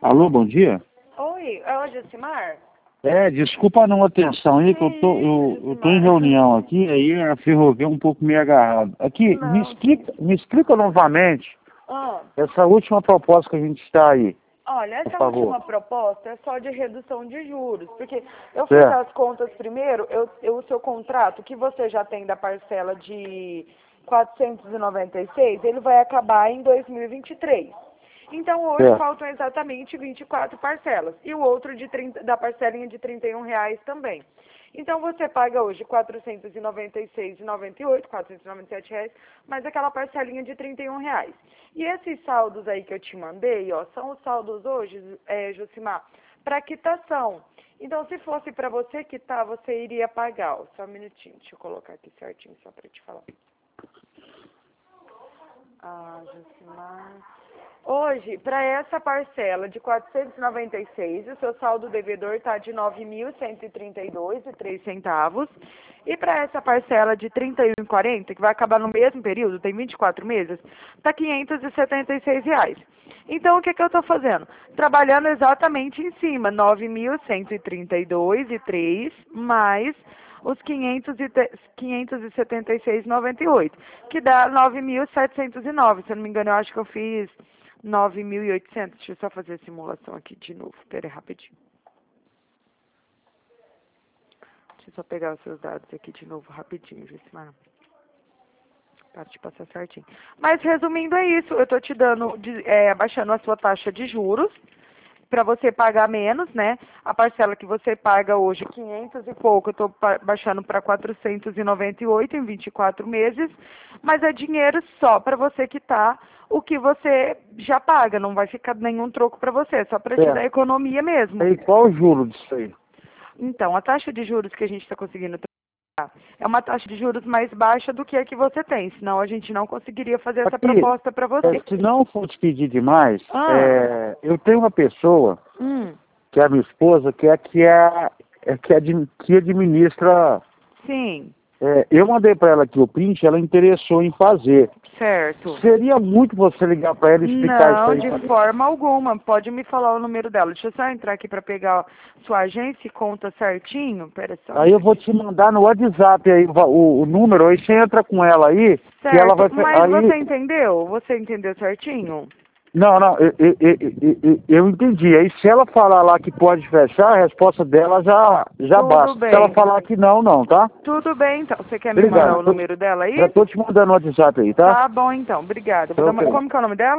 Alô, bom dia. Oi, é o Josimar? Desculpa a não atenção aí, que eu tô em reunião aqui, aí a ferrovia é um pouco meio agarrada. Aqui, me Não. explica, me explica novamente Ah, essa última proposta que a gente está aí, olha, por essa favor. última proposta é só de redução de juros, porque eu fiz Certo, as contas primeiro, o seu contrato que você já tem da parcela de 496, ele vai acabar em 2023. Então hoje certo. faltam exatamente 24 parcelas e o outro da parcelinha de R$ 31 também. Então você paga hoje R$ 496,98, R$ 497, mais aquela parcelinha de R$ 31. E esses saldos aí que eu te mandei, ó, são os saldos hoje, Josimar, para quitação. Então se fosse para você quitar, você iria pagar, ó, só um minutinho, deixa eu colocar aqui certinho só para te falar. Josimar. Hoje, para essa parcela de 496, o seu saldo devedor está de R$ 9.132,03. E para essa parcela de R$ 31,40, que vai acabar no mesmo período, tem 24 meses, está R$ 576. Então, o que eu estou fazendo? Trabalhando exatamente em cima, R$ 9.132,03 mais os 576,98, que dá 9.709. Se eu não me engano, eu acho que eu fiz 9.800. Deixa eu só fazer a simulação aqui de novo. Pera aí, rapidinho. Deixa eu só pegar os seus dados aqui de novo, rapidinho, Josimar. Para te passar certinho. Mas, resumindo, é isso. Eu estou te dando, abaixando a sua taxa de juros, para você pagar menos, né? A parcela que você paga hoje, 500 e pouco, eu estou baixando para 498 em 24 meses, mas é dinheiro só para você quitar o que você já paga, não vai ficar nenhum troco para você, só para te dar Certo. economia mesmo. E qual o juro disso aí? Então, a taxa de juros que a gente está conseguindo é uma taxa de juros mais baixa do que a que você tem, senão a gente não conseguiria fazer essa Aqui, proposta para você. se não for te pedir demais, Ah, eu tenho uma pessoa, que é a minha esposa, que administra. sim, Eu mandei para ela aqui o print, ela interessou em fazer. certo. Seria muito você ligar para ela e explicar isso Não, aí. de forma alguma. Pode me falar o número dela. Deixa eu só entrar aqui para pegar sua agência e conta certinho. Pera só. Aí eu vou te mandar no WhatsApp aí o número, aí você entra com ela aí, que ela vai... Certo, mas Aí... você entendeu? Você entendeu certinho? Não, eu entendi. Aí se ela falar lá que pode fechar, a resposta dela já Tudo basta. Se ela bem. falar que não, não, tá? Tudo bem, então. Você quer me mandar Obrigado. o número dela Já aí? tô te mandando no WhatsApp aí, tá? Tá bom, então. Obrigada. Vou dar Ok. como que é o nome dela?